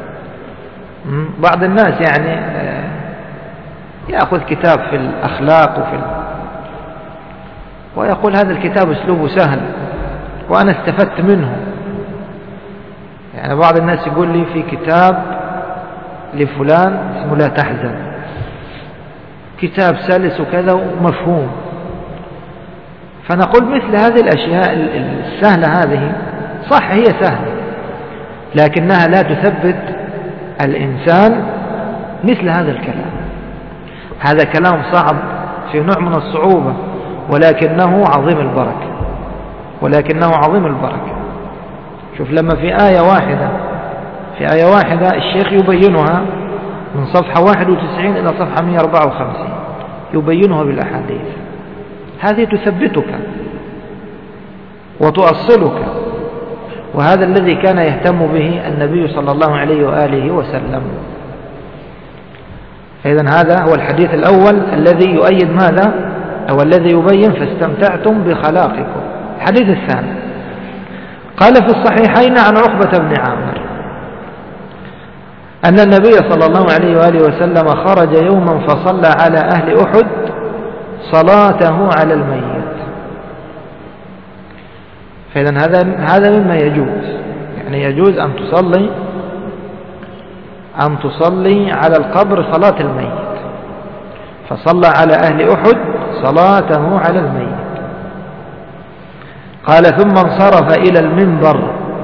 بعض الناس يعني يأخذ كتاب في الأخلاق وفي ال... ويقول هذا الكتاب أسلوبه سهل وأنا استفدت منه. يعني بعض الناس يقول لي في كتاب لفلان اسمه لا تحزن، كتاب سلس وكذا ومفهوم. فنقول مثل هذه الأشياء السهلة هذه صح هي سهلة، لكنها لا تثبت الإنسان مثل هذا الكلام. هذا كلام صعب في نوع من الصعوبة، ولكنه عظيم البركة، ولكنه عظيم البركة. شوف لما في آية واحدة في آية واحدة الشيخ يبينها من صفحة واحد وتسعين إلى صفحة مئة وأربعة وخمسين، يبينها بالأحاديث. هذه تثبتك وتؤصلك، وهذا الذي كان يهتم به النبي صلى الله عليه وآله وسلم. إذن هذا هو الحديث الأول الذي يؤيد ماذا؟ أو الذي يبين فاستمتعتم بخلاقكم. الحديث الثاني قال في الصحيحين عن عقبة بن عامر أن النبي صلى الله عليه وآله وسلم خرج يوما فصلى على أهل أحد صلاته على الميت. فإذن هذا هذا مما يجوز، يعني يجوز أن تصلي أن تصلي على القبر صلاة الميت. فصلى على أهل أحد صلاته على الميت. قال ثم انصرف إلى المنبر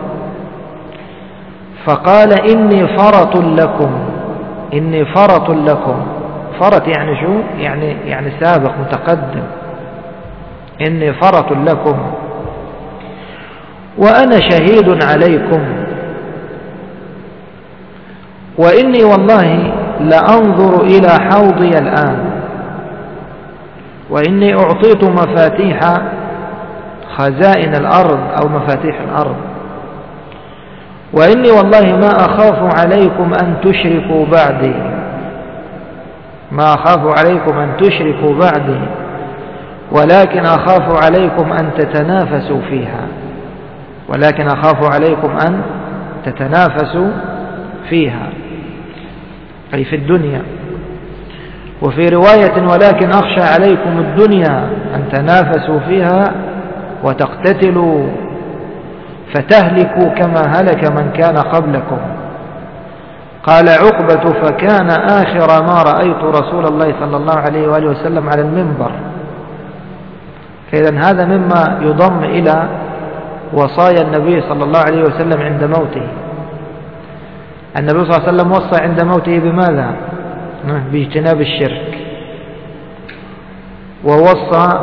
فقال إني فرط لكم، إني فرط لكم. فرط يعني شو؟ يعني يعني سابق متقدم. إني فرط لكم وأنا شهيد عليكم، وإني والله لأنظر إلى حوضي الآن، وإني أعطيت مفاتيح خزائن الأرض أو مفاتيح الأرض، وإني والله ما أخاف عليكم أن تشركوا بعدي، ما أخاف عليكم أن تشركوا بعدي، ولكن أخاف عليكم أن تتنافسوا فيها، ولكن أخاف عليكم أن تتنافسوا فيها أي في الدنيا. وفي رواية ولكن أخشى عليكم الدنيا أن تنافسوا فيها وتقتتلوا فتهلكوا كما هلك من كان قبلكم. قال عقبة فكان آخر ما رأيت رسول الله صلى الله عليه وآله وسلم على المنبر. فإذا هذا مما يضم إلى وصايا النبي صلى الله عليه وسلم عند موته. النبي صلى الله عليه وسلم وصى عند موته بماذا؟ باجتناب الشرك، ووصى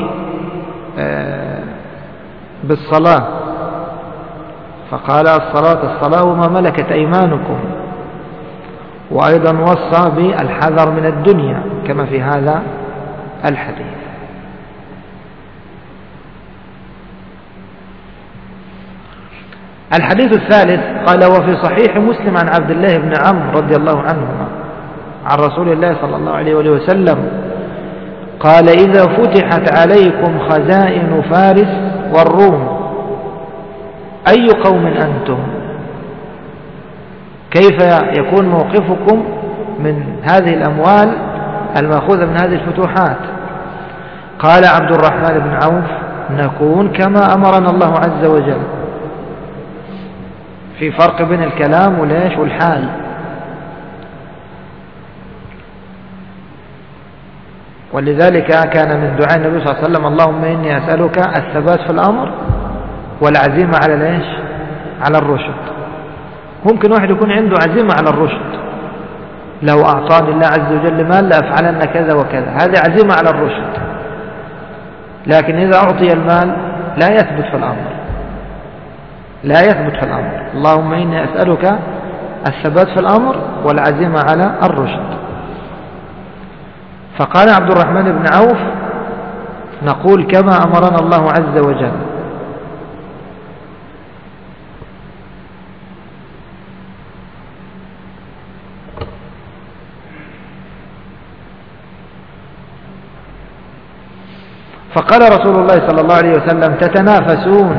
بالصلاة فقال الصلاة الصلاة وما ملكت أيمانكم، وأيضا وصى بالحذر من الدنيا كما في هذا الحديث. الحديث الثالث قال وفي صحيح مسلم عن عبد الله بن عمرو رضي الله عنهما عن رسول الله صلى الله عليه وسلم قال إذا فتحت عليكم خزائن فارس والروم أي قوم أنتم؟ كيف يكون موقفكم من هذه الأموال المأخوذة من هذه الفتوحات؟ قال عبد الرحمن بن عوف نكون كما أمرنا الله عز وجل. في فرق بين الكلام والإيش والحال. ولذلك كان من دعاء النبي صلى الله عليه وسلم اللهم إني أسألك الثبات في الأمر والعزيمة على الإيش على الرشد. ممكن واحد يكون عنده عزيمة على الرشد، لو أعطاني الله عز وجل مال لأفعلن كذا وكذا، هذه عزيمة على الرشد. لكن إذا أعطي المال لا يثبت في الأمر، لا يثبت في الأمر. اللهم إني أسألك الثبات في الأمر والعزيمة على الرشد. فقال عبد الرحمن بن عوف نقول كما أمرنا الله عز وجل. فقال رسول الله صلى الله عليه وسلم تتنافسون،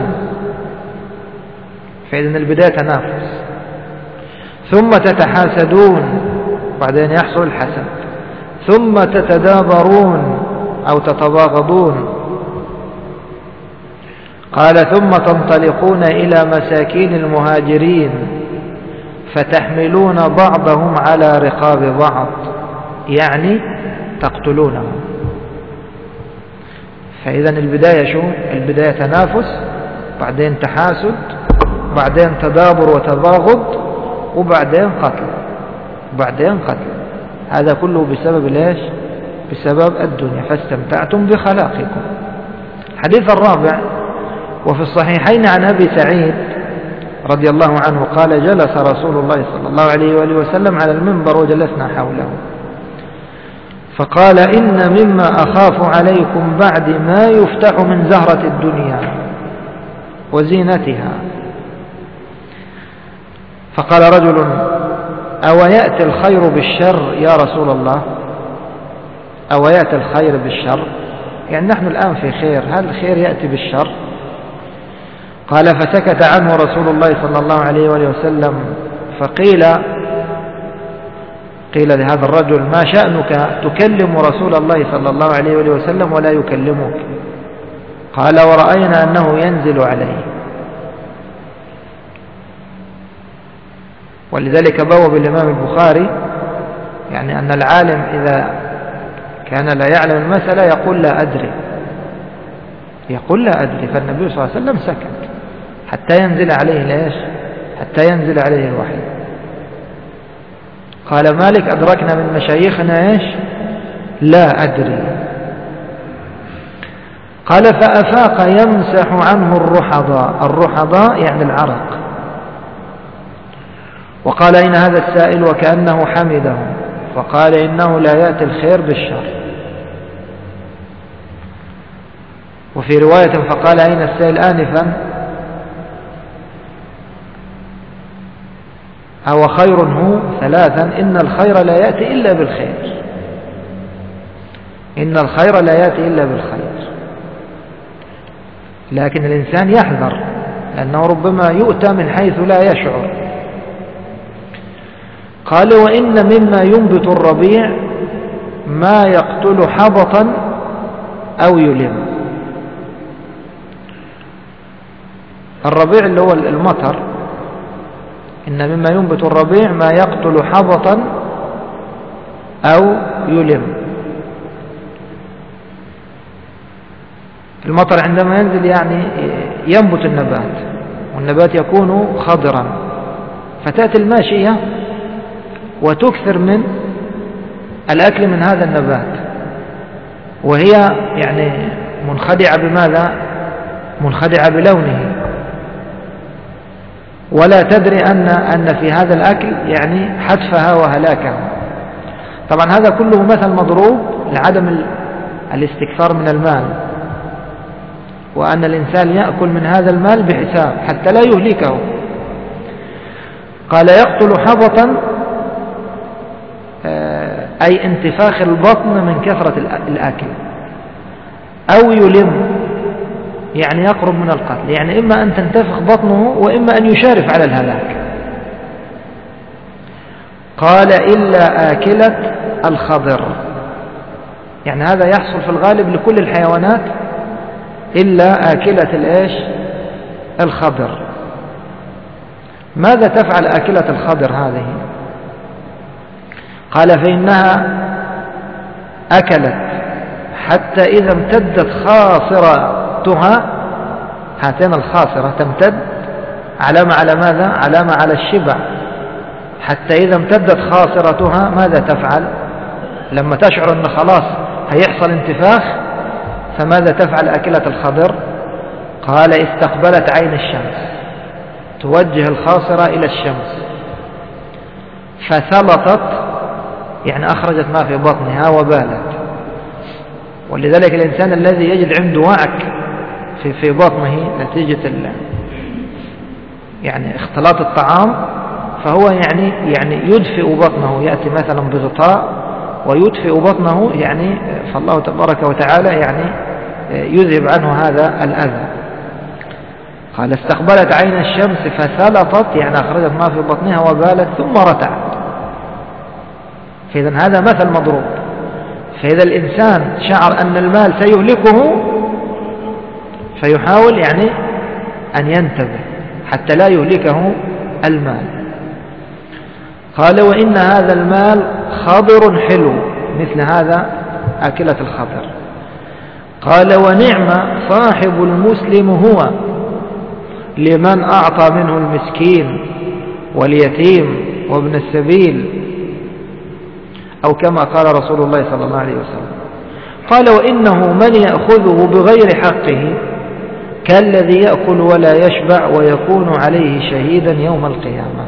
فإذن البداية تنافس، ثم تتحاسدون بعدين يحصل الحسد، ثم تتدابرون أو تتباغضون. قال ثم تنطلقون إلى مساكين المهاجرين فتحملون بعضهم على رقاب بعض، يعني تقتلونهم. فإذا البداية شو؟ البداية تنافس، بعدين تحاسد، بعدين تدابر وتباغض، وبعدين قتل، وبعدين قتل. هذا كله بسبب ليش؟ بسبب الدنيا. فاستمتعتم بخلاقكم. الحديث الرابع وفي الصحيحين عن أبي سعيد رضي الله عنه قال جلس رسول الله صلى الله عليه وآله وسلم على المنبر وجلسنا حوله فقال إن مما أخاف عليكم بعد ما يفتح من زهرة الدنيا وزينتها. فقال رجل أو يأتي الخير بالشر يا رسول الله؟ أو يأتي الخير بالشر؟ يعني نحن الآن في خير، هل الخير يأتي بالشر؟ قال فسكت عنه رسول الله صلى الله عليه وآله وسلم. فقيل قيل لهذا الرجل ما شأنك تكلم رسول الله صلى الله عليه وآله وسلم ولا يكلمك؟ قال ورأينا أنه ينزل عليه. ولذلك بوب الإمام البخاري يعني أن العالم إذا كان لا يعلم المسألة يقول لا أدري، يقول لا أدري. فالنبي صلى الله عليه وسلم سكت حتى ينزل عليه ليش؟ حتى ينزل عليه الوحي. قال مالك أدركنا من مشايخنا إيش؟ لا أدري. قال فأفاق يمسح عنه الرحضاء، الرحضاء يعني العرق. وقال أين هذا السائل وكأنه حمده؟ فقال إنه لا يأتي الخير بالشر. وفي رواية فقال أين السائل آنفا؟ أو خير هو؟ ثلاثا إن الخير لا يأتي إلا بالخير، إن الخير لا يأتي إلا بالخير. لكن الإنسان يحذر لأنه ربما يؤتى من حيث لا يشعر. قال وإن مما ينبت الربيع ما يقتل حبطا أو يلم. الربيع اللي هو المطر، إن مما ينبت الربيع ما يقتل حبطا أو يلم. المطر عندما ينزل يعني ينبت النبات، والنبات يكون خضرا، فتأتي الماشية وتكثر من الأكل من هذا النبات، وهي يعني منخدعة بماذا؟ منخدعة بلونه، ولا تدري أن أن في هذا الأكل يعني حتفها وهلاكها. طبعا هذا كله مثل مضروب لعدم الاستكثار من المال، وأن الإنسان يأكل من هذا المال بحساب حتى لا يهلكه. قال يقتل حبطا أي انتفاخ البطن من كثرة الأكل، أو يلم يعني يقرب من القتل، يعني إما أن تنتفخ بطنه وإما أن يشارف على الهلاك. قال إلا آكلة الخضر، يعني هذا يحصل في الغالب لكل الحيوانات إلا آكلة الإيش؟ الخضر. ماذا تفعل آكلة الخضر هذه؟ قال فإنها أكلت حتى إذا امتدت خاصرتها، هاتين الخاصرة تمتد علامة على ماذا؟ علامة على الشبع. حتى إذا امتدت خاصرتها ماذا تفعل؟ لما تشعر أن خلاص هيحصل انتفاخ فماذا تفعل آكلة الخضر؟ قال استقبلت عين الشمس، توجه الخاصرة إلى الشمس، فثلطت يعني أخرجت ما في بطنها وبالت. ولذلك الإنسان الذي يجد عنده وعك في في بطنه نتيجة يعني اختلاط الطعام، فهو يعني يعني يدفئ بطنه، يأتي مثلا بغطاء ويدفئ بطنه، يعني فالله تبارك وتعالى يعني يذهب عنه هذا الأذى. قال استقبلت عين الشمس فثلطت يعني أخرجت ما في بطنها وبالت ثم رتعت. فإذا هذا مثل مضروب. فإذا الإنسان شعر أن المال سيهلكه فيحاول يعني أن ينتبه حتى لا يهلكه المال. قال وإن هذا المال خضر حلو، مثل هذا آكلة الخضر. قال ونعم صاحب المسلم هو لمن أعطى منه المسكين واليتيم وابن السبيل، أو كما قال رسول الله صلى الله عليه وسلم. قال وإنه من يأخذه بغير حقه كالذي يأكل ولا يشبع ويكون عليه شهيدا يوم القيامة.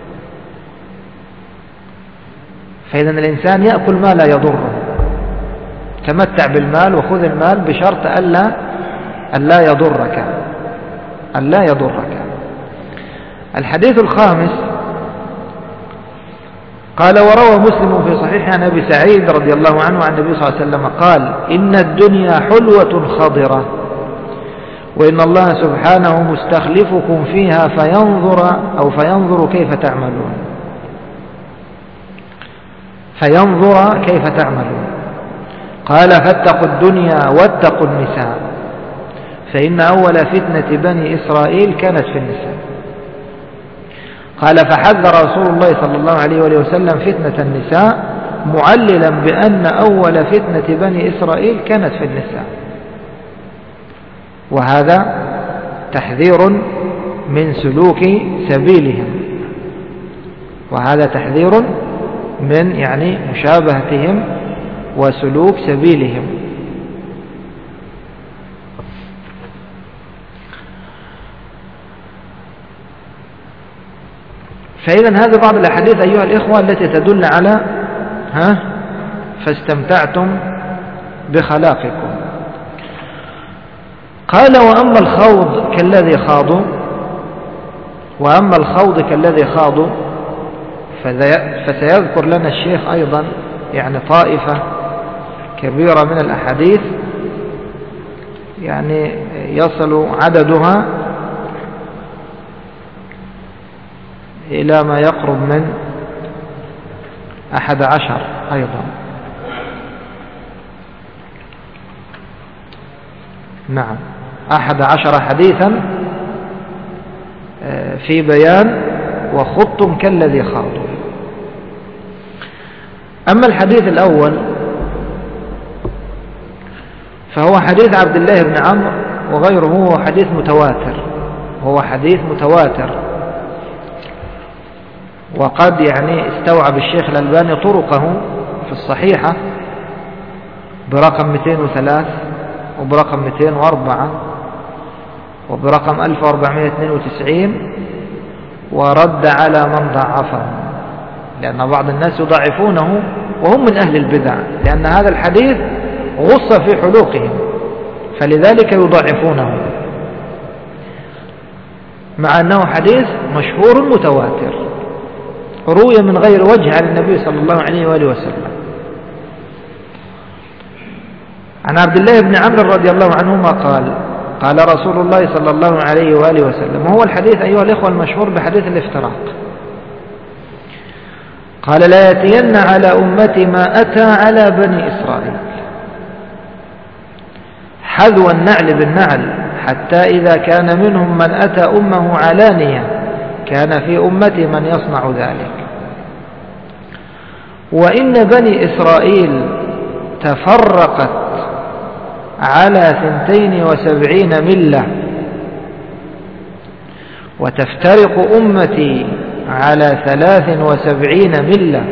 فإذا الإنسان يأكل ما لا يضره، تمتع بالمال وخذ المال بشرط ألا ألا يضرك ألا يضرك. الحديث الخامس قال وروى مسلم في صحيح عن أبي سعيد رضي الله عنه عن النبي صلى الله عليه وسلم قال إن الدنيا حلوة خضرة وإن الله سبحانه مستخلفكم فيها فينظر أو فينظر كيف تعملون فينظر كيف تعملون. قال فاتقوا الدنيا واتقوا النساء فإن أول فتنة بني إسرائيل كانت في النساء. قال فحذر رسول الله صلى الله عليه وآله وسلم فتنة النساء معللا بأن أول فتنة بني إسرائيل كانت في النساء، وهذا تحذير من سلوك سبيلهم، وهذا تحذير من يعني مشابهتهم وسلوك سبيلهم. فإذا هذه بعض الأحاديث أيها الإخوة التي تدل على ها فاستمتعتم بخلاقكم. قال وأما الخوض كالذي خاضوا وأما الخوض كالذي خاضوا فسيذكر لنا الشيخ أيضا يعني طائفة كبيرة من الأحاديث يعني يصل عددها إلى ما يقرب من أحد عشر أيضا. نعم أحد عشر حديثا في بيان وخضتم كالذي خاضوا. أما الحديث الأول فهو حديث عبد الله بن عمرو وغيره، هو حديث متواتر هو حديث متواتر وقد يعني استوعب الشيخ الألباني طرقه في الصحيحة برقم مئتين وثلاثة وبرقم مئتين وأربعة وبرقم ألف وأربعمائة واثنين وتسعين، ورد على من ضعفه، لأن بعض الناس يضعفونه وهم من أهل البدع، لأن هذا الحديث غص في حلوقهم فلذلك يضعفونه، مع أنه حديث مشهور متواتر روي من غير وجه عن النبي صلى الله عليه وآله وسلم. عن عبد الله بن عمرو رضي الله عنهما قال قال رسول الله صلى الله عليه وآله وسلم، وهو الحديث أيها الإخوة المشهور بحديث الافتراق، قال: لا يأتين على أمتي ما أتى على بني إسرائيل حذو النعل بالنعل، حتى إذا كان منهم من أتى أمه علانية كان في أمتي من يصنع ذلك. وإن بني إسرائيل تفرقت على ثنتين وسبعين ملة، وتفترق أمتي على ثلاث وسبعين ملة،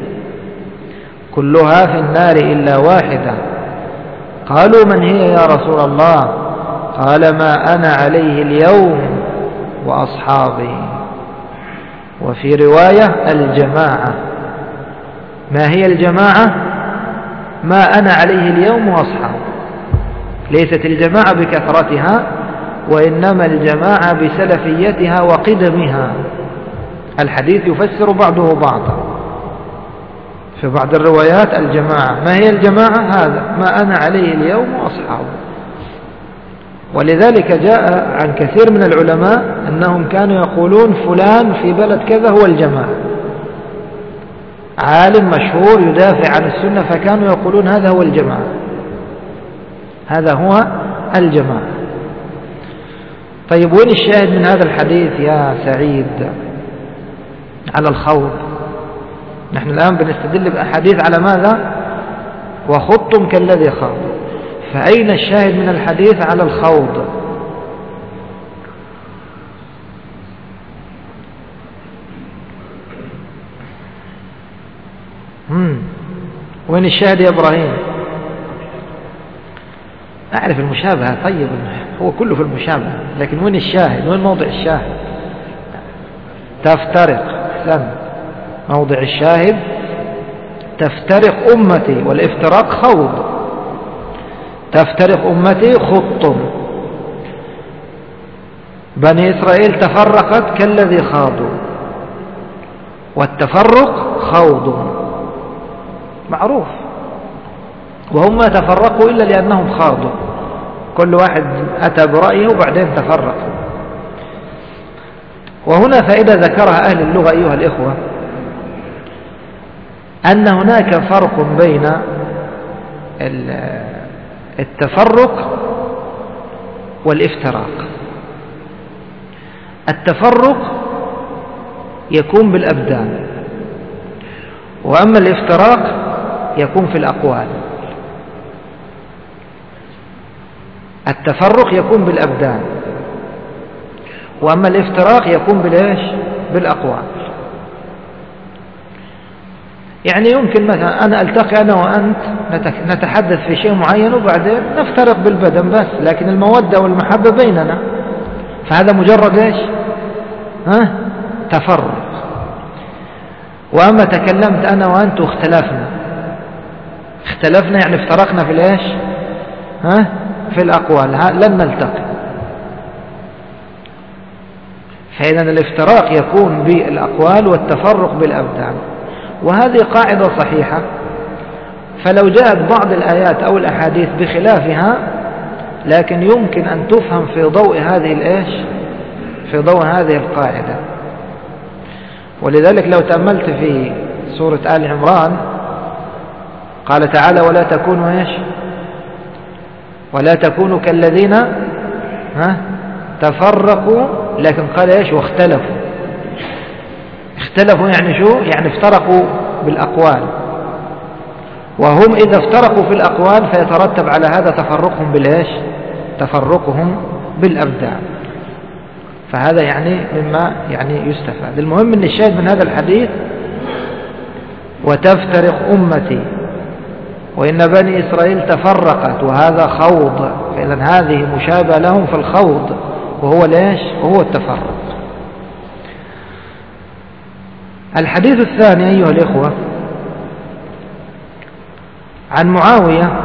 كلها في النار إلا واحدة. قالوا: من هي يا رسول الله؟ قال: ما أنا عليه اليوم وأصحابي. وفي رواية: الجماعة. ما هي الجماعة؟ ما أنا عليه اليوم وأصحابي. ليست الجماعة بكثرتها، وإنما الجماعة بسلفيتها وقدمها. الحديث يفسر بعضه بعضا. في بعض الروايات الجماعة. ما هي الجماعة؟ هذا ما أنا عليه اليوم وأصحابه. ولذلك جاء عن كثير من العلماء أنهم كانوا يقولون فلان في بلد كذا هو الجماعة، عالم مشهور يدافع عن السنة، فكانوا يقولون هذا هو الجماعة، هذا هو الجماعة. طيب، وين الشاهد من هذا الحديث يا سعيد على الخوض؟ نحن الآن بنستدل بأحاديث على ماذا؟ وخضتم كالذي خاض. فأين الشاهد من الحديث على الخوض؟ مم. وين الشاهد يا إبراهيم؟ أعرف المشابهة. طيب، هو كله في المشابهة، لكن وين الشاهد؟ وين موضع الشاهد؟ تفترق. سن موضع الشاهد تفترق أمتي، والافتراق خوض. تفترق أمتي خضتم. بني إسرائيل تفرقت كالذي خاضوا، والتفرق خوض معروف، وهم ما تفرقوا إلا لأنهم خاضوا، كل واحد أتى برأيه وبعدين تفرقوا. وهنا فائدة ذكرها أهل اللغة أيها الإخوة، أن هناك فرق بين التفرق والافتراق. التفرق يكون بالأبدان، وأما الافتراق يكون في الأقوال. التفرق يكون بالأبدان، وأما الافتراق يكون بالإيش؟ بالأقوال. يعني يمكن مثلا أنا ألتقي أنا وأنت نتحدث في شيء معين وبعدين نفترق بالبدن بس، لكن المودة والمحبة بيننا، فهذا مجرد إيش؟ ها؟ تفرق. وأما تكلمت أنا وأنت واختلفنا، اختلفنا يعني افترقنا في الإيش؟ ها؟ في الأقوال، لن نلتقي. فإذا الافتراق يكون بالأقوال والتفرق بالأبدان، وهذه قاعدة صحيحة. فلو جاءت بعض الآيات أو الأحاديث بخلافها، لكن يمكن أن تفهم في ضوء هذه الإيش؟ في ضوء هذه القاعدة. ولذلك لو تأملت في سورة آل عمران قال تعالى: ولا تكونوا إيش؟ ولا تكونوا كالذين ها تفرقوا، لكن قال إيش؟ واختلفوا. اختلفوا يعني شو؟ يعني افترقوا بالأقوال، وهم إذا افترقوا في الأقوال فيترتب على هذا تفرقهم بالإيش؟ تفرقهم بالأبدان. فهذا يعني مما يعني يستفاد. المهم أن الشاهد من هذا الحديث: وتفترق أمتي، وإن بني إسرائيل تفرقت، وهذا خوض. فإذا هذه مشابهة لهم في الخوض، وهو ليش؟ وهو التفرق. الحديث الثاني أيها الإخوة عن معاوية.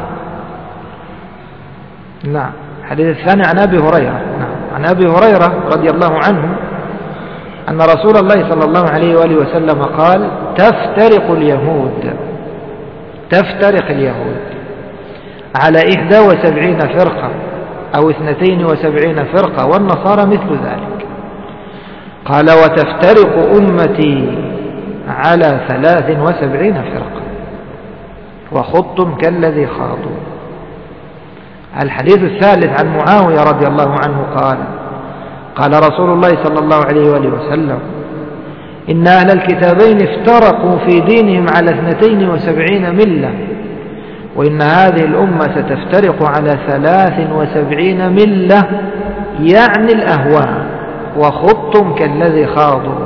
نعم، الحديث الثاني عن أبي هريرة. نعم، عن أبي هريرة رضي الله عنه أن رسول الله صلى الله عليه وآله وسلم قال: تفترق اليهود تفترق اليهود على إحدى وسبعين فرقة أو اثنتين وسبعين فرقة، والنصارى مثل ذلك. قال وتفترق أمتي على ثلاث وسبعين فرقة وخضتم كالذي خاضوا. الحديث الثالث عن معاوية رضي الله عنه قال قال رسول الله صلى الله عليه وآله وسلم إن أهل الكتابين افترقوا في دينهم على اثنتين وسبعين ملة، وإن هذه الأمة ستفترق على ثلاث وسبعين ملة، يعني الأهواء، وخضتم كالذي خاضوا.